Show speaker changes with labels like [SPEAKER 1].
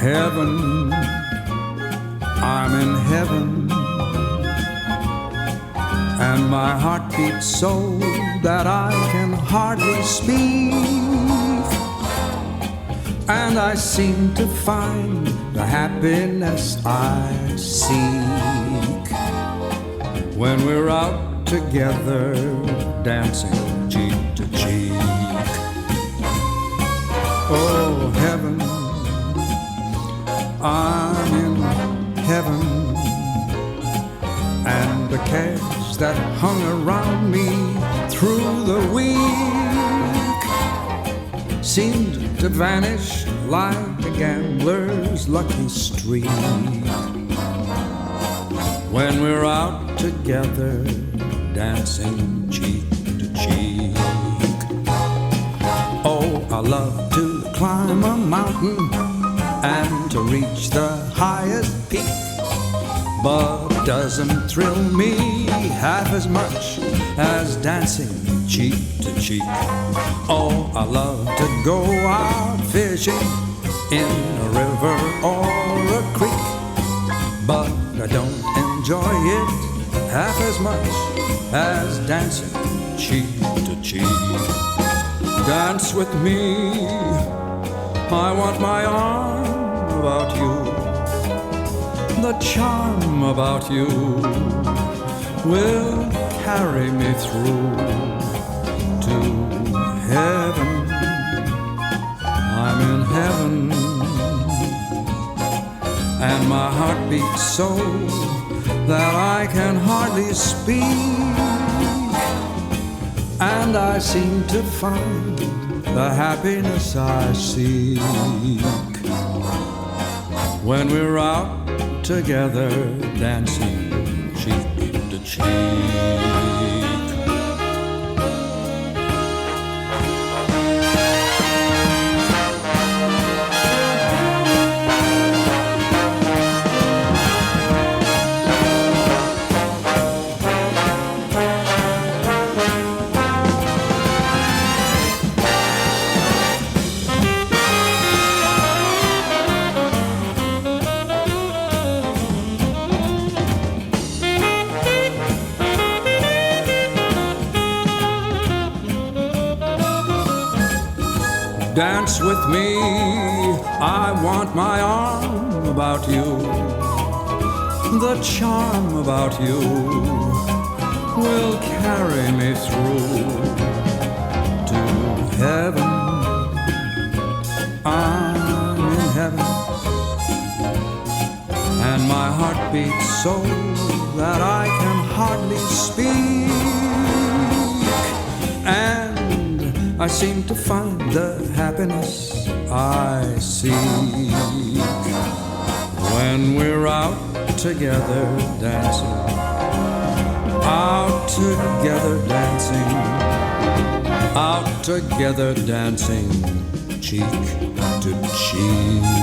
[SPEAKER 1] heaven, I'm in heaven, and my heart beats so that I can hardly speak, and I seem to find the happiness I seek when we're out together dancing cheek to cheek. Oh, heaven, I'm in heaven, and the cares that hung around me through the week seemed to vanish like a gambler's lucky streak when we're out together dancing cheek to cheek. Oh, I love to climb a mountain and to reach the highest peak, but it doesn't thrill me half as much as dancing cheek to cheek. Oh, I love to go out fishing in a river or a creek, but I don't enjoy it half as much as dancing cheek to cheek. Dance with me, I want my arm about you. The charm about you will carry me through to heaven. I'm in heaven, and my heart beats so that I can hardly speak, and I seem to find the happiness I seek when we're out together dancing cheek to cheek. Dance with me, I want my arm about you. The charm about you will carry me through to heaven. I'm in heaven, and my heart beats so that I can hardly speak, and I seem to find the happiness I seek when we're out together dancing, out together dancing, out together dancing cheek to cheek.